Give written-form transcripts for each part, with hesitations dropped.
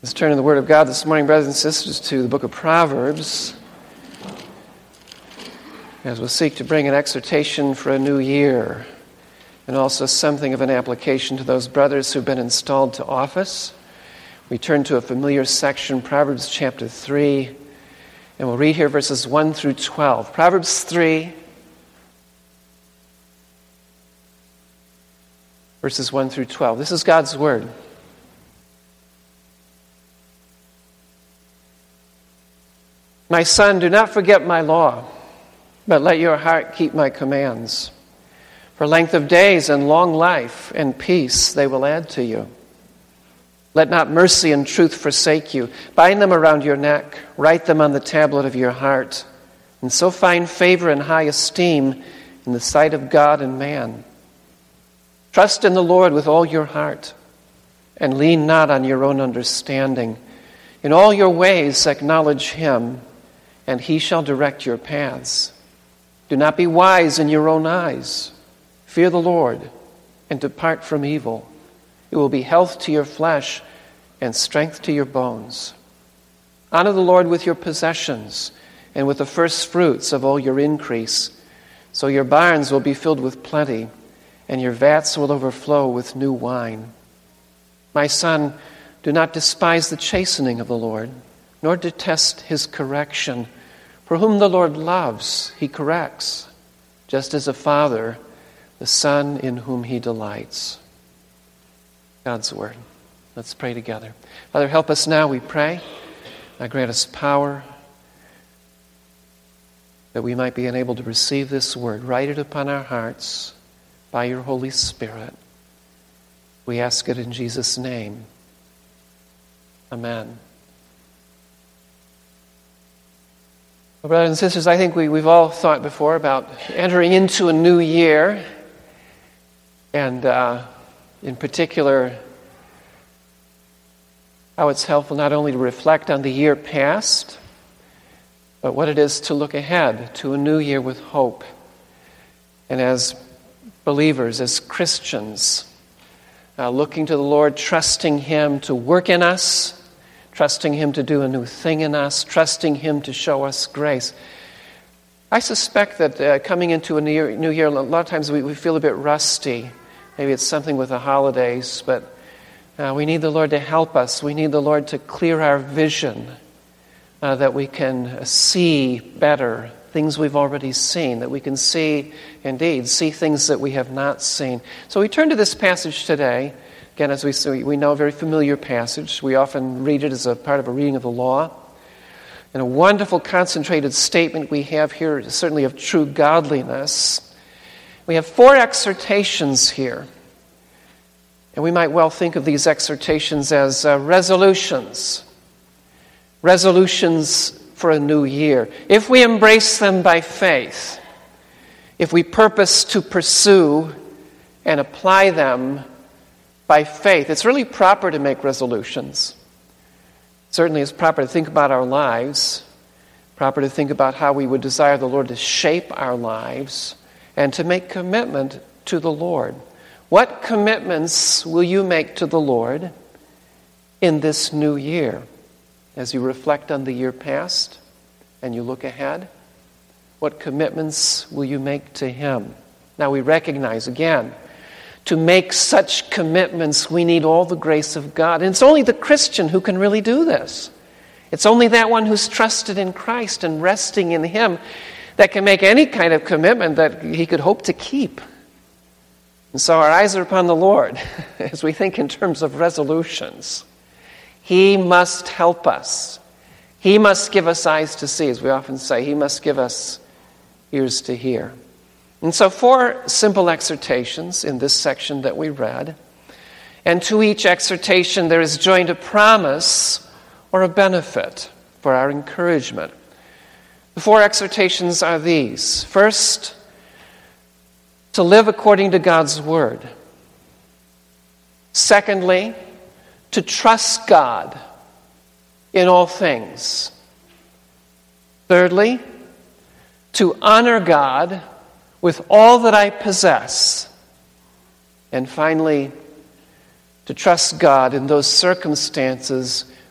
Let's turn to the Word of God this morning, brothers and sisters, to the book of Proverbs, as we'll seek to bring an exhortation for a new year, and also something of an application to those brothers who've been installed to office. We turn to a familiar section, Proverbs chapter 3, and we'll read here verses 1 through 12. Proverbs 3, verses 1 through 12. This is God's Word. My son, do not forget my law, but let your heart keep my commands. For length of days and long life and peace they will add to you. Let not mercy and truth forsake you. Bind them around your neck. Write them on the tablet of your heart. And so find favor and high esteem in the sight of God and man. Trust in the Lord with all your heart, and lean not on your own understanding. In all your ways acknowledge him, and he shall direct your paths. Do not be wise in your own eyes. Fear the Lord, and depart from evil. It will be health to your flesh and strength to your bones. Honor the Lord with your possessions and with the first fruits of all your increase. So your barns will be filled with plenty, and your vats will overflow with new wine. My son, do not despise the chastening of the Lord, nor detest his correction. For whom the Lord loves, he corrects, just as a father, the son in whom he delights. God's Word. Let's pray together. Father, help us now, we pray. Grant us power that we might be enabled to receive this Word. Write it upon our hearts by your Holy Spirit. We ask it in Jesus' name. Amen. Well, brothers and sisters, I think we've all thought before about entering into a new year, and in particular, how it's helpful not only to reflect on the year past, but what it is to look ahead to a new year with hope. And as believers, as Christians, looking to the Lord, trusting him to work in us, trusting him to do a new thing in us, trusting him to show us grace. I suspect that coming into a new year, a lot of times we feel a bit rusty. Maybe it's something with the holidays, but we need the Lord to help us. We need the Lord to clear our vision, that we can see better things we've already seen, that we can see things that we have not seen. So we turn to this passage today. Again, as we know, a very familiar passage. We often read it as a part of a reading of the law. And a wonderful concentrated statement we have here, certainly of true godliness. We have 4 exhortations here. And we might well think of these exhortations as resolutions. Resolutions for a new year. If we embrace them by faith, if we purpose to pursue and apply them by faith, it's really proper to make resolutions. Certainly it's proper to think about our lives, proper to think about how we would desire the Lord to shape our lives, and to make commitment to the Lord. What commitments will you make to the Lord in this new year? As you reflect on the year past and you look ahead, what commitments will you make to him? Now we recognize, again, to make such commitments, we need all the grace of God. And it's only the Christian who can really do this. It's only that one who's trusted in Christ and resting in him that can make any kind of commitment that he could hope to keep. And so our eyes are upon the Lord as we think in terms of resolutions. He must help us. He must give us eyes to see, as we often say. He must give us ears to hear. And so 4 simple exhortations in this section that we read. And to each exhortation there is joined a promise or a benefit for our encouragement. The 4 exhortations are these. First, to live according to God's word. Secondly, to trust God in all things. Thirdly, to honor God with all that I possess. And finally, to trust God in those circumstances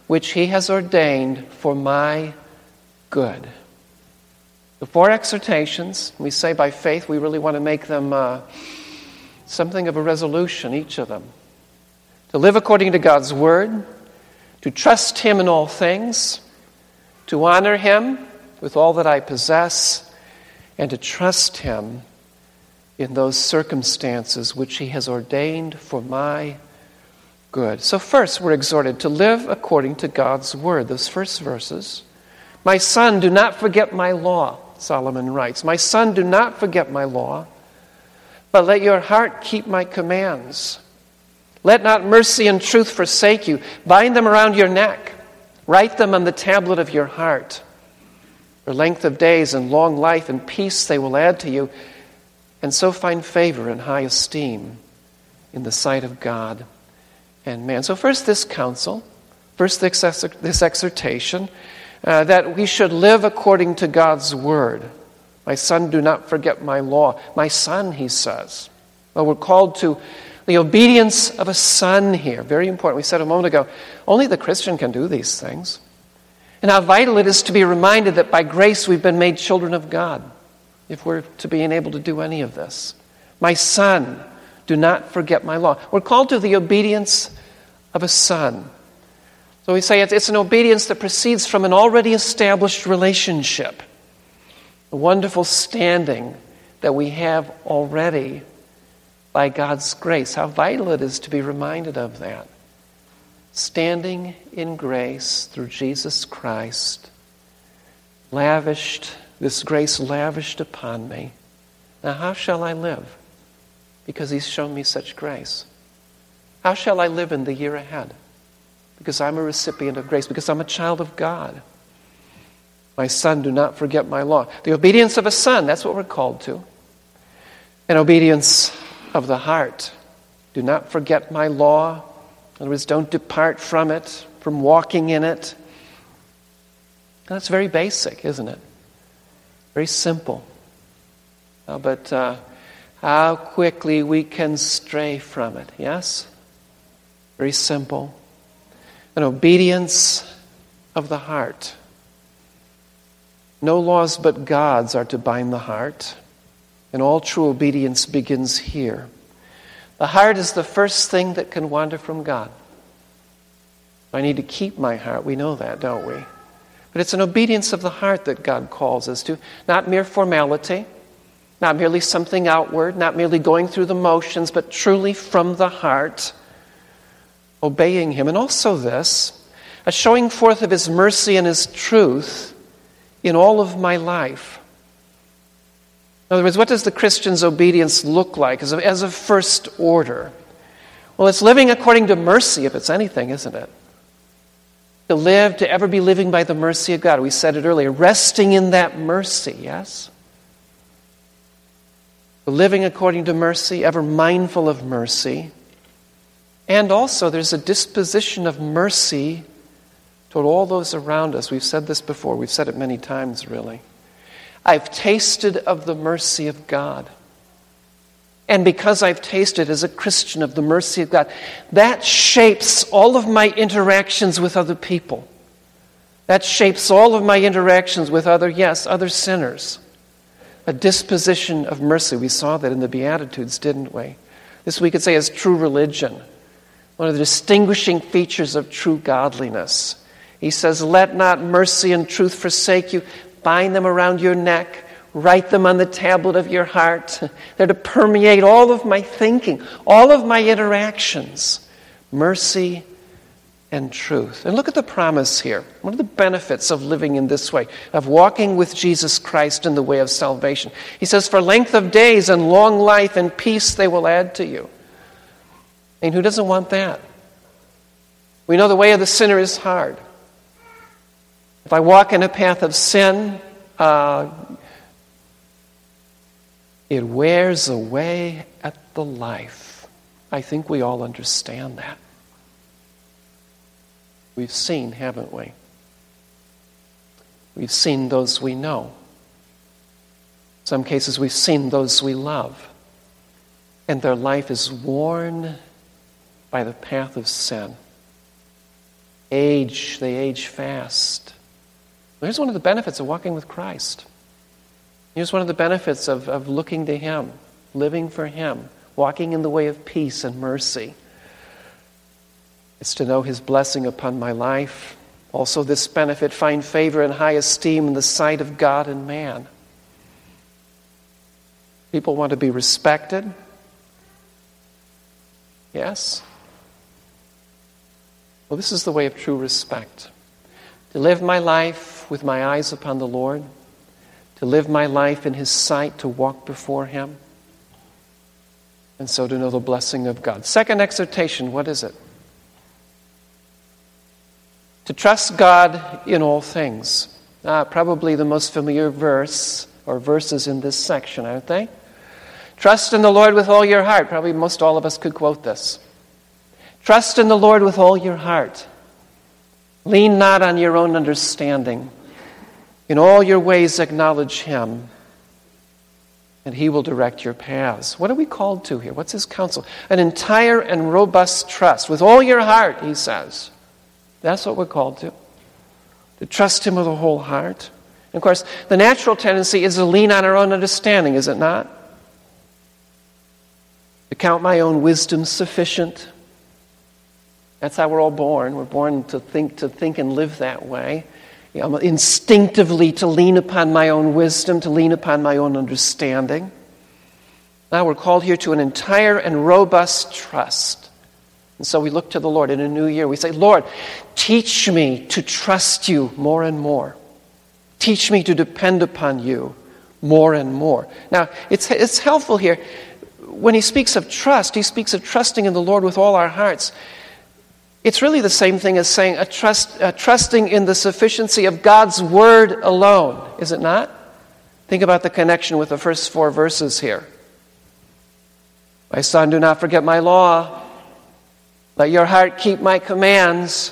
which he has ordained for my good. The 4 exhortations, we say by faith, we really want to make them something of a resolution, each of them. To live according to God's word, to trust him in all things, to honor him with all that I possess, and to trust him in those circumstances which he has ordained for my good. So first, we're exhorted to live according to God's word. Those first verses. My son, do not forget my law, Solomon writes. My son, do not forget my law, but let your heart keep my commands. Let not mercy and truth forsake you. Bind them around your neck. Write them on the tablet of your heart. For length of days and long life and peace they will add to you, and so find favor and high esteem in the sight of God and man. So first this counsel, first this exhortation, that we should live according to God's word. My son, do not forget my law. My son, he says. Well, we're called to the obedience of a son here. Very important. We said a moment ago, only the Christian can do these things. And how vital it is to be reminded that by grace we've been made children of God, if we're to be able to do any of this. My son, do not forget my law. We're called to the obedience of a son. So we say it's an obedience that proceeds from an already established relationship. A wonderful standing that we have already by God's grace. How vital it is to be reminded of that. Standing in grace through Jesus Christ, this grace lavished upon me. Now how shall I live? Because he's shown me such grace. How shall I live in the year ahead? Because I'm a recipient of grace, because I'm a child of God. My son, do not forget my law. The obedience of a son, that's what we're called to. An obedience of the heart. Do not forget my law. In other words, don't depart from it, from walking in it. That's very basic, isn't it? Very simple. But how quickly we can stray from it, yes? Very simple. An obedience of the heart. No laws but God's are to bind the heart, and all true obedience begins here. The heart is the first thing that can wander from God. I need to keep my heart. We know that, don't we? But it's an obedience of the heart that God calls us to. Not mere formality, not merely something outward, not merely going through the motions, but truly from the heart, obeying him. And also this, a showing forth of his mercy and his truth in all of my life. In other words, what does the Christian's obedience look like as a first order? Well, it's living according to mercy, if it's anything, isn't it? To ever be living by the mercy of God. We said it earlier, resting in that mercy, yes? Living according to mercy, ever mindful of mercy. And also there's a disposition of mercy toward all those around us. We've said this before. We've said it many times, really. I've tasted of the mercy of God. And because I've tasted as a Christian of the mercy of God, that shapes all of my interactions with other people. That shapes all of my interactions with other sinners. A disposition of mercy. We saw that in the Beatitudes, didn't we? This we could say is true religion. One of the distinguishing features of true godliness. He says, let not mercy and truth forsake you. Bind them around your neck. Write them on the tablet of your heart. They're to permeate all of my thinking, all of my interactions. Mercy and truth. And look at the promise here. What are the benefits of living in this way, of walking with Jesus Christ in the way of salvation? He says, for length of days and long life and peace they will add to you. And who doesn't want that? We know the way of the sinner is hard. If I walk in a path of sin, it wears away at the life. I think we all understand that. We've seen, haven't we? We've seen those we know. In some cases, we've seen those we love. And their life is worn by the path of sin. They age fast. Here's one of the benefits of walking with Christ. Here's one of the benefits of looking to Him, living for Him, walking in the way of peace and mercy. It's to know His blessing upon my life. Also, this benefit, find favor and high esteem in the sight of God and man. People want to be respected. Yes? Well, this is the way of true respect. To live my life with my eyes upon the Lord, to live my life in His sight, to walk before Him, and so to know the blessing of God. Second exhortation, what is it? To trust God in all things. Probably the most familiar verse, or verses in this section, aren't they? Trust in the Lord with all your heart. Probably most all of us could quote this. Trust in the Lord with all your heart. Lean not on your own understanding. In all your ways acknowledge Him, and He will direct your paths. What are we called to here? What's His counsel? An entire and robust trust. With all your heart, He says. That's what we're called to. To trust Him with a whole heart. And of course, the natural tendency is to lean on our own understanding, is it not? To count my own wisdom sufficient. That's how we're all born. We're born to think and live that way. Instinctively to lean upon my own wisdom, to lean upon my own understanding. Now we're called here to an entire and robust trust. And so we look to the Lord in a new year. We say, Lord, teach me to trust You more and more. Teach me to depend upon You more and more. Now, it's helpful here. When he speaks of trust, he speaks of trusting in the Lord with all our hearts. It's really the same thing as saying trusting in the sufficiency of God's Word alone, is it not? Think about the connection with the first 4 verses here. My son, do not forget my law. Let your heart keep my commands.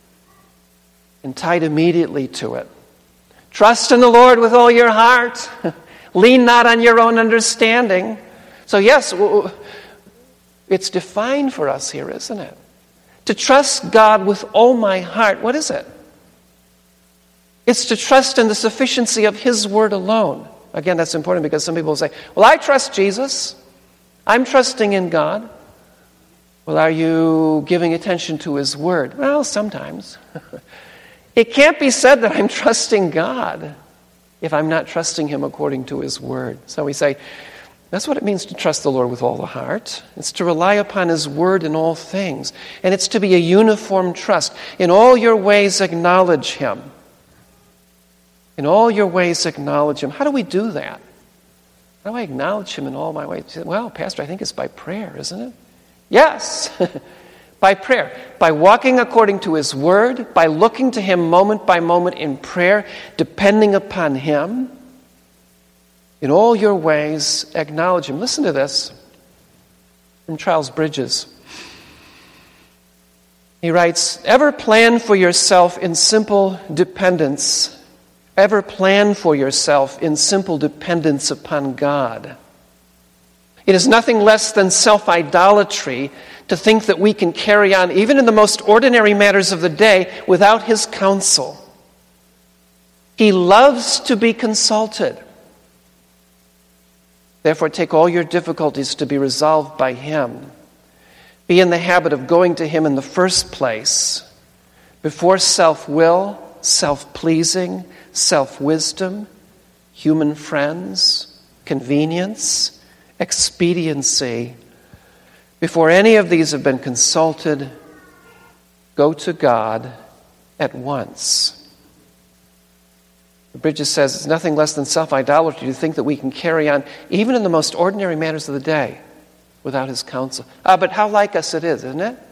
And tied immediately to it. Trust in the Lord with all your heart. Lean not on your own understanding. So yes, it's defined for us here, isn't it? To trust God with all my heart, what is it? It's to trust in the sufficiency of His Word alone. Again, that's important because some people say, well, I trust Jesus. I'm trusting in God. Well, are you giving attention to His Word? Well, sometimes. It can't be said that I'm trusting God if I'm not trusting Him according to His Word. So we say, that's what it means to trust the Lord with all the heart. It's to rely upon His Word in all things. And it's to be a uniform trust. In all your ways, acknowledge Him. In all your ways, acknowledge Him. How do we do that? How do I acknowledge Him in all my ways? Well, Pastor, I think it's by prayer, isn't it? Yes, by prayer. By walking according to His Word, by looking to Him moment by moment in prayer, depending upon Him. In all your ways, acknowledge Him. Listen to this from Charles Bridges. He writes, ever plan for yourself in simple dependence. Ever plan for yourself in simple dependence upon God. It is nothing less than self-idolatry to think that we can carry on, even in the most ordinary matters of the day, without His counsel. He loves to be consulted. Therefore, take all your difficulties to be resolved by Him. Be in the habit of going to Him in the first place, before self-will, self-pleasing, self-wisdom, human friends, convenience, expediency. Before any of these have been consulted, go to God at once. Bridges says it's nothing less than self-idolatry to think that we can carry on, even in the most ordinary matters of the day, without His counsel. But how like us it is, isn't it?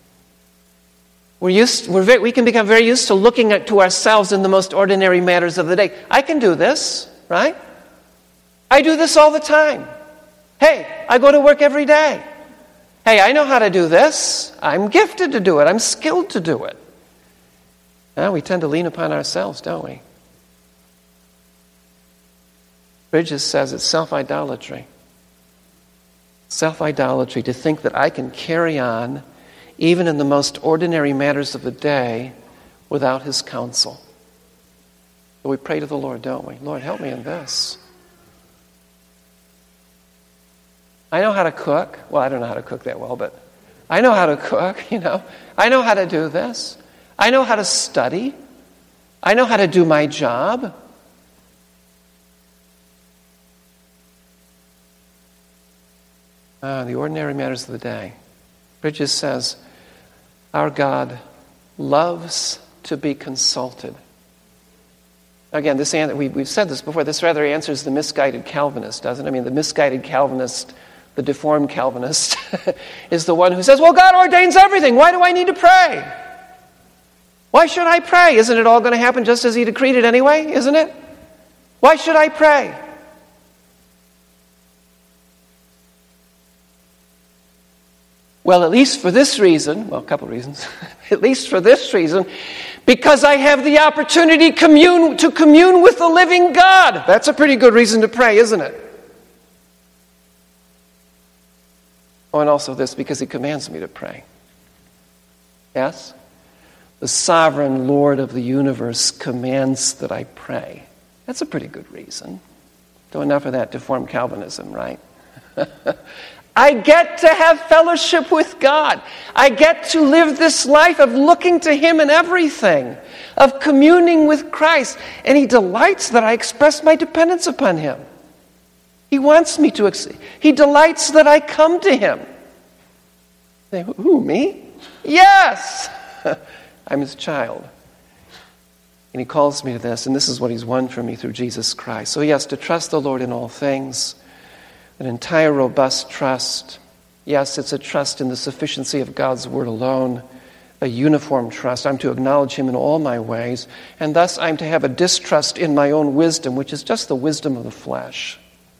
We can become very used to looking to ourselves in the most ordinary matters of the day. I can do this, right? I do this all the time. Hey, I go to work every day. Hey, I know how to do this. I'm gifted to do it. I'm skilled to do it. We tend to lean upon ourselves, don't we? Bridges says it's self-idolatry. Self-idolatry to think that I can carry on even in the most ordinary matters of the day, without his counsel. But we pray to the Lord, don't we? Lord, help me in this. I know how to cook. Well, I don't know how to cook that well, but I know how to cook, I know how to do this. I know how to study. I know how to do my job. The ordinary matters of the day. Bridges says, our God loves to be consulted. Again, we've said this before, this rather answers the misguided Calvinist, doesn't it? I mean, the misguided Calvinist, the deformed Calvinist, is the one who says, well, God ordains everything. Why do I need to pray? Why should I pray? Isn't it all going to happen just as he decreed it anyway? Isn't it? Why should I pray? Well, at least for this reason, a couple of reasons, at least for this reason, because I have the opportunity to commune with the living God. That's a pretty good reason to pray, isn't it? Oh, and also this, because he commands me to pray. Yes? The sovereign Lord of the universe commands that I pray. That's a pretty good reason. Though enough of that deformed Calvinism, right? I get to have fellowship with God. I get to live this life of looking to him in everything, of communing with Christ. And he delights that I express my dependence upon him. He wants me to. He delights that I come to him. Say, who, me? Yes! I'm his child. And he calls me to this, and this is what he's won for me through Jesus Christ. So yes, to trust the Lord in all things. An entire robust trust. Yes, it's a trust in the sufficiency of God's word alone. A uniform trust. I'm to acknowledge him in all my ways. And thus I'm to have a distrust in my own wisdom, which is just the wisdom of the flesh.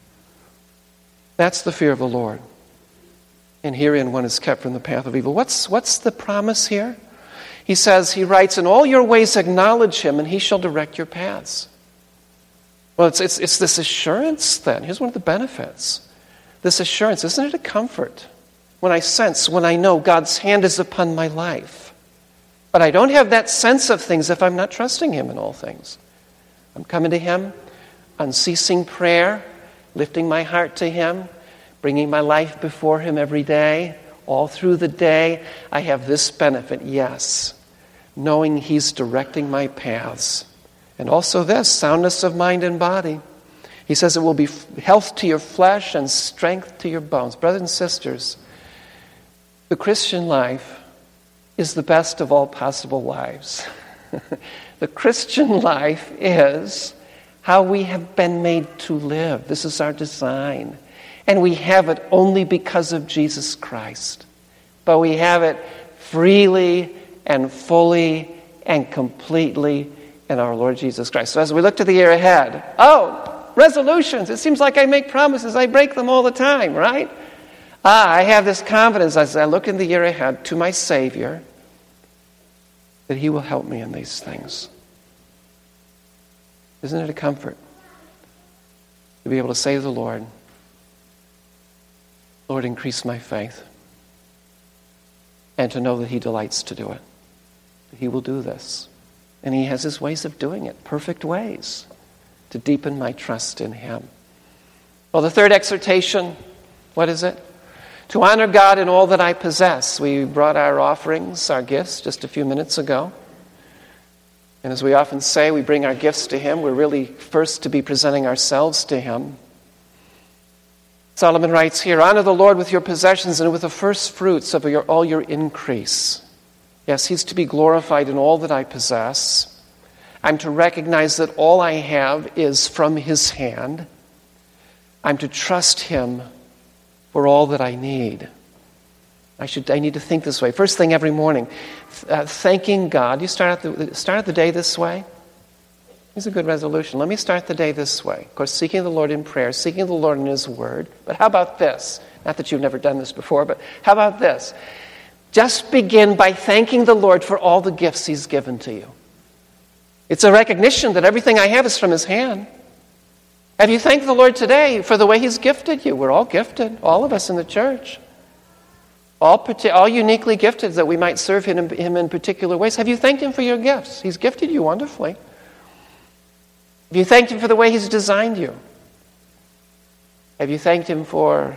That's the fear of the Lord. And herein one is kept from the path of evil. What's the promise here? He says, he writes, in all your ways acknowledge him, and he shall direct your paths. Well, it's this assurance then. Here's one of the benefits. This assurance, isn't it a comfort? When I know God's hand is upon my life. But I don't have that sense of things if I'm not trusting him in all things. I'm coming to him, unceasing prayer, lifting my heart to him, bringing my life before him every day. All through the day, I have this benefit, yes, knowing he's directing my paths. And also this, soundness of mind and body. He says it will be health to your flesh and strength to your bones. Brothers and sisters, the Christian life is the best of all possible lives. The Christian life is how we have been made to live. This is our design. And we have it only because of Jesus Christ. But we have it freely and fully and completely in our Lord Jesus Christ. So as we look to the year ahead, resolutions. It seems like I make promises. I break them all the time, right? I have this confidence as I look in the year ahead to my Savior that he will help me in these things. Isn't it a comfort to be able to say to the Lord, Lord, increase my faith, and to know that he delights to do it. That he will do this. And he has his ways of doing it, perfect ways, to deepen my trust in him. Well, the third exhortation, what is it? To honor God in all that I possess. We brought our offerings, our gifts, just a few minutes ago. And as we often say, we bring our gifts to him. We're really first to be presenting ourselves to him. Solomon writes here, honor the Lord with your possessions and with the first fruits of all your increase. Yes, he's to be glorified in all that I possess. I'm to recognize that all I have is from his hand. I'm to trust him for all that I need. I need to think this way. First thing every morning, thanking God. You start out the day this way. It's a good resolution. Let me start the day this way. Of course, seeking the Lord in prayer, seeking the Lord in his word. But how about this? Not that you've never done this before, but how about this? Just begin by thanking the Lord for all the gifts he's given to you. It's a recognition that everything I have is from his hand. Have you thanked the Lord today for the way he's gifted you? We're all gifted, all of us in the church. all uniquely gifted, that we might serve him in particular ways. Have you thanked him for your gifts? He's gifted you wonderfully. Have you thanked him for the way he's designed you? Have you thanked him for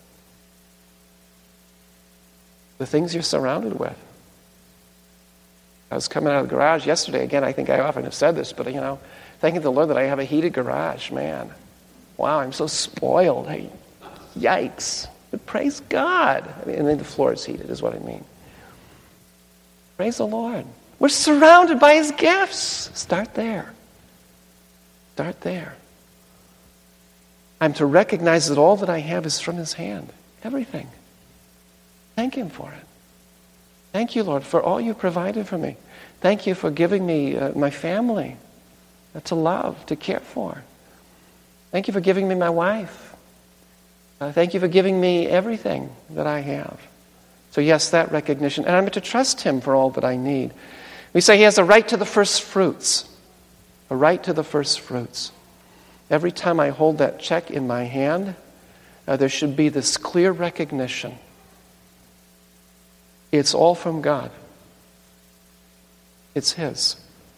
the things you're surrounded with? I was coming out of the garage yesterday. Again, I think I often have said this, but thanking the Lord that I have a heated garage, man. Wow, I'm so spoiled. Hey, yikes. But praise God. And then the floor is heated, is what I mean. Praise the Lord. We're surrounded by his gifts. Start there. Start there. I'm to recognize that all that I have is from his hand. Everything. Thank him for it. Thank you, Lord, for all you provided for me. Thank you for giving me my family to love, to care for. Thank you for giving me my wife. Thank you for giving me everything that I have. So yes, that recognition. And I'm to trust him for all that I need. We say he has a right to the first fruits. A right to the first fruits. Every time I hold that check in my hand, there should be this clear recognition. It's all from God. It's his.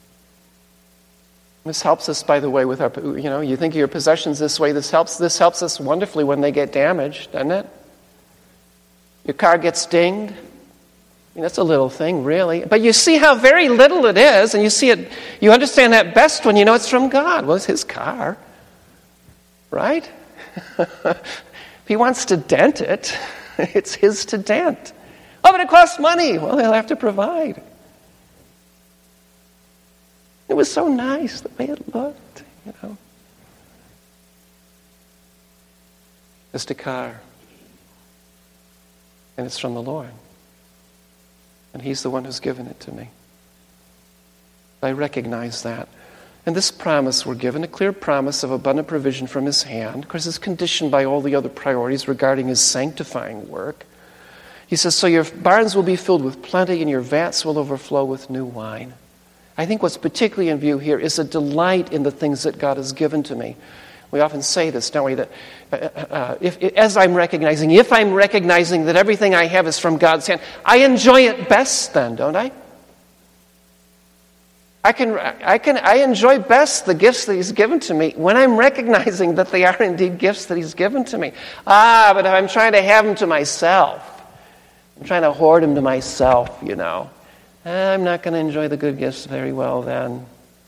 This helps us, by the way, with our, you think of your possessions this way, this helps us wonderfully when they get damaged, doesn't it? Your car gets dinged. That's a little thing, really. But you see how very little it is, and you understand that best when you know it's from God. Well, it's his car, right? If he wants to dent it, it's his to dent. Oh, but it costs money. Well, he'll have to provide. It was so nice the way it looked, Just a car. And it's from the Lord. And he's the one who's given it to me. I recognize that. And this promise we're given, a clear promise of abundant provision from his hand, of course it's conditioned by all the other priorities regarding his sanctifying work. He says, so your barns will be filled with plenty and your vats will overflow with new wine. I think what's particularly in view here is a delight in the things that God has given to me. We often say this, don't we, that if I'm recognizing that everything I have is from God's hand, I enjoy it best then, don't I? I enjoy best the gifts that he's given to me when I'm recognizing that they are indeed gifts that he's given to me. But if I'm trying to have them to myself, I'm trying to hoard them to myself, I'm not going to enjoy the good gifts very well then.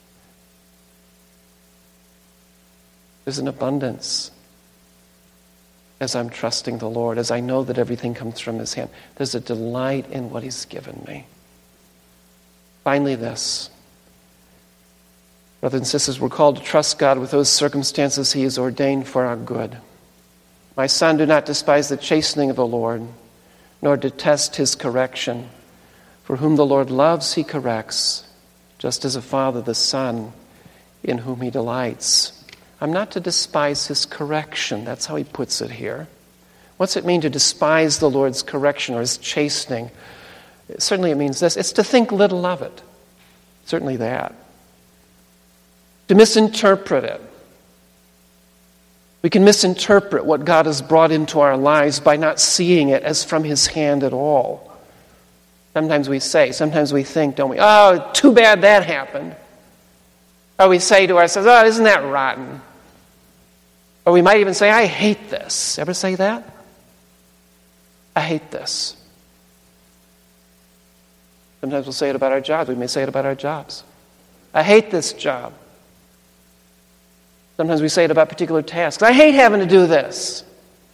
There's an abundance as I'm trusting the Lord, as I know that everything comes from his hand. There's a delight in what he's given me. Finally, this. Brothers and sisters, we're called to trust God with those circumstances he has ordained for our good. My son, do not despise the chastening of the Lord, nor detest his correction. For whom the Lord loves, he corrects, just as a father the son in whom he delights. I'm not to despise his correction. That's how he puts it here. What's it mean to despise the Lord's correction or his chastening? Certainly it means this. It's to think little of it. Certainly that. To misinterpret it. We can misinterpret what God has brought into our lives by not seeing it as from his hand at all. Sometimes we think, don't we? Oh, too bad that happened. Or we say to ourselves, oh, isn't that rotten? Or we might even say, I hate this. Ever say that? I hate this. Sometimes we'll say it about our jobs. We may say it about our jobs. I hate this job. Sometimes we say it about particular tasks. I hate having to do this.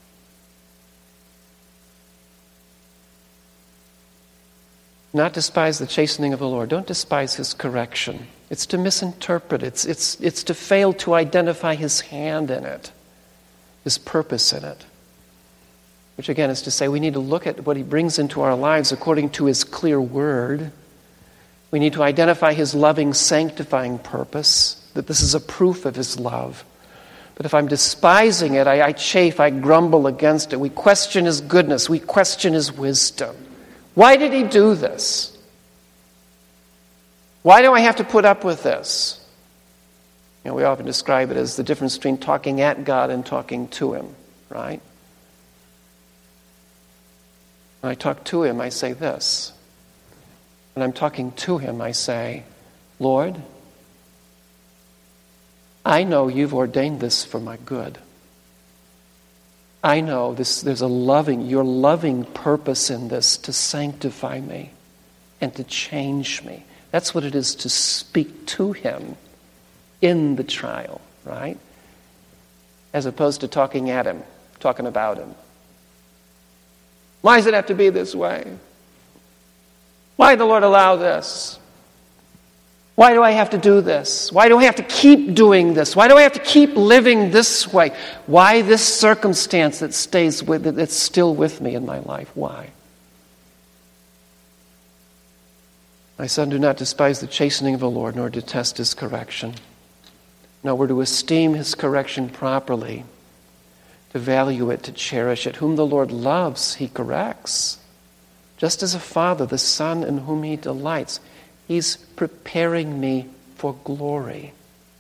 Not despise the chastening of the Lord. Don't despise his correction. It's to misinterpret. It's to fail to identify his hand in it, his purpose in it. Which again is to say we need to look at what he brings into our lives according to his clear word. We need to identify his loving, sanctifying purpose, that this is a proof of his love. But if I'm despising it, I chafe, I grumble against it. We question his goodness. We question his wisdom. Why did he do this? Why do I have to put up with this? We often describe it as the difference between talking at God and talking to him, right? When I talk to him, I say this. When I'm talking to him, I say, Lord, I know you've ordained this for my good. I know there's your loving purpose in this to sanctify me and to change me. That's what it is to speak to him in the trial, right? As opposed to talking at him, talking about him. Why does it have to be this way? Why did the Lord allow this? Why do I have to do this? Why do I have to keep doing this? Why do I have to keep living this way? Why this circumstance that's still with me in my life? Why? My son, do not despise the chastening of the Lord, nor detest his correction. No, we're to esteem his correction properly, to value it, to cherish it. Whom the Lord loves, he corrects. Just as a father, the son in whom he delights. He's preparing me for glory,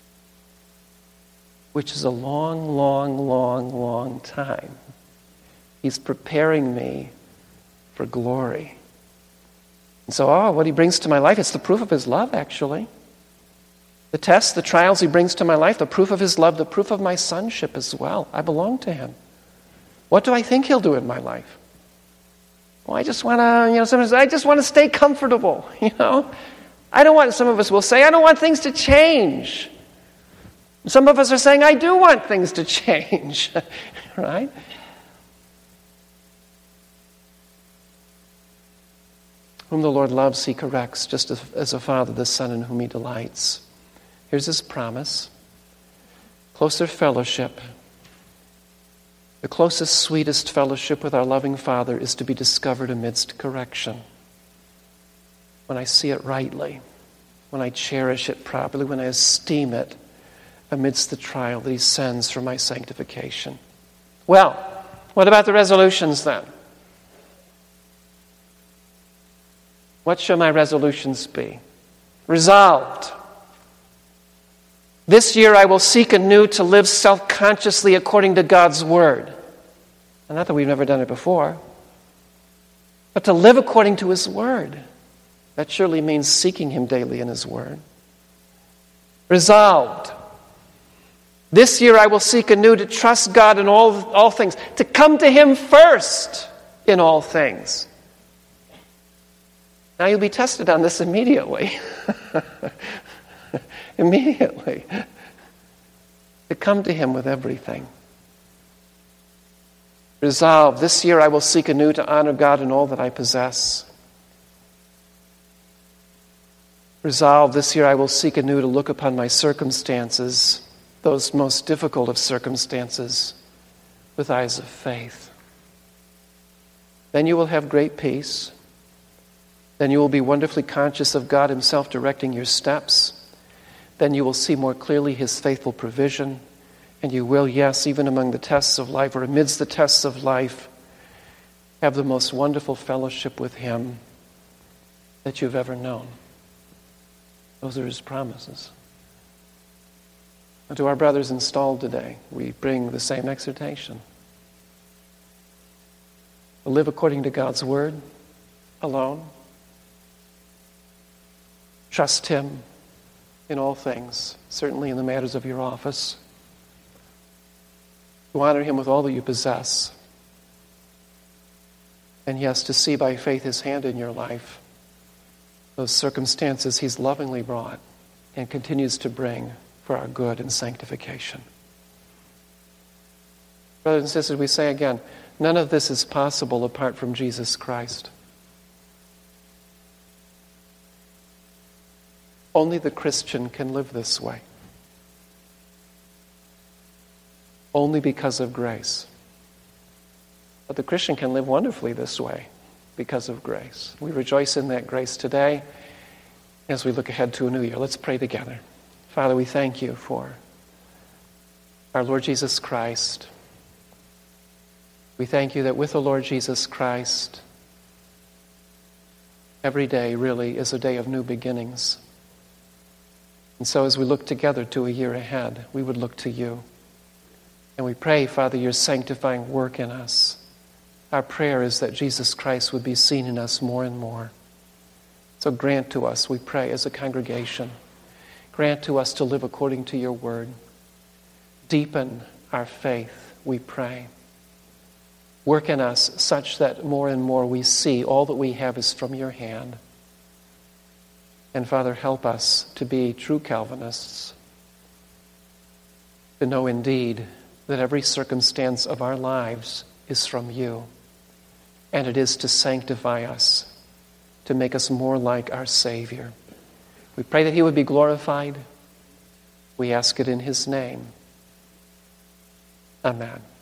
which is a long, long, long, long time. He's preparing me for glory. And so, what he brings to my life, it's the proof of his love, actually. The tests, the trials he brings to my life, the proof of his love, the proof of my sonship as well. I belong to him. What do I think he'll do in my life? Well, I just want to, sometimes I just want to stay comfortable, some of us will say, I don't want things to change. Some of us are saying, I do want things to change, right? Whom the Lord loves, he corrects, just as a father, the son in whom he delights. Here's his promise. Closer fellowship. The closest, sweetest fellowship with our loving Father is to be discovered amidst correction. When I see it rightly, when I cherish it properly, when I esteem it amidst the trial that he sends for my sanctification. Well, what about the resolutions then? What shall my resolutions be? Resolved. This year I will seek anew to live self-consciously according to God's word. And not that we've never done it before, but to live according to his word. That surely means seeking him daily in his word. Resolved. This year I will seek anew to trust God in all things, to come to him first in all things. Now you'll be tested on this immediately. Immediately. To come to him with everything. Resolve, this year I will seek anew to honor God in all that I possess. Resolve, this year I will seek anew to look upon my circumstances, those most difficult of circumstances, with eyes of faith. Then you will have great peace. Then you will be wonderfully conscious of God himself directing your steps. Then you will see more clearly his faithful provision. And you will, yes, even among the tests of life or amidst the tests of life, have the most wonderful fellowship with him that you've ever known. Those are his promises. And to our brothers installed today, we bring the same exhortation. To live according to God's word alone. Trust him in all things, certainly in the matters of your office. To honor him with all that you possess. And yes, to see by faith his hand in your life. Those circumstances he's lovingly brought and continues to bring for our good and sanctification. Brothers and sisters, we say again, none of this is possible apart from Jesus Christ. Only the Christian can live this way. Only because of grace. But the Christian can live wonderfully this way because of grace. We rejoice in that grace today as we look ahead to a new year. Let's pray together. Father, we thank you for our Lord Jesus Christ. We thank you that with the Lord Jesus Christ, every day really is a day of new beginnings. And so as we look together to a year ahead, we would look to you. And we pray, Father, your sanctifying work in us Our prayer is that Jesus Christ would be seen in us more and more. So grant to us, we pray, as a congregation, grant to us to live according to your word. Deepen our faith, we pray. Work in us such that more and more we see all that we have is from your hand. And Father, help us to be true Calvinists, to know indeed that every circumstance of our lives is from you, and it is to sanctify us, to make us more like our Savior. We pray that he would be glorified. We ask it in his name. Amen.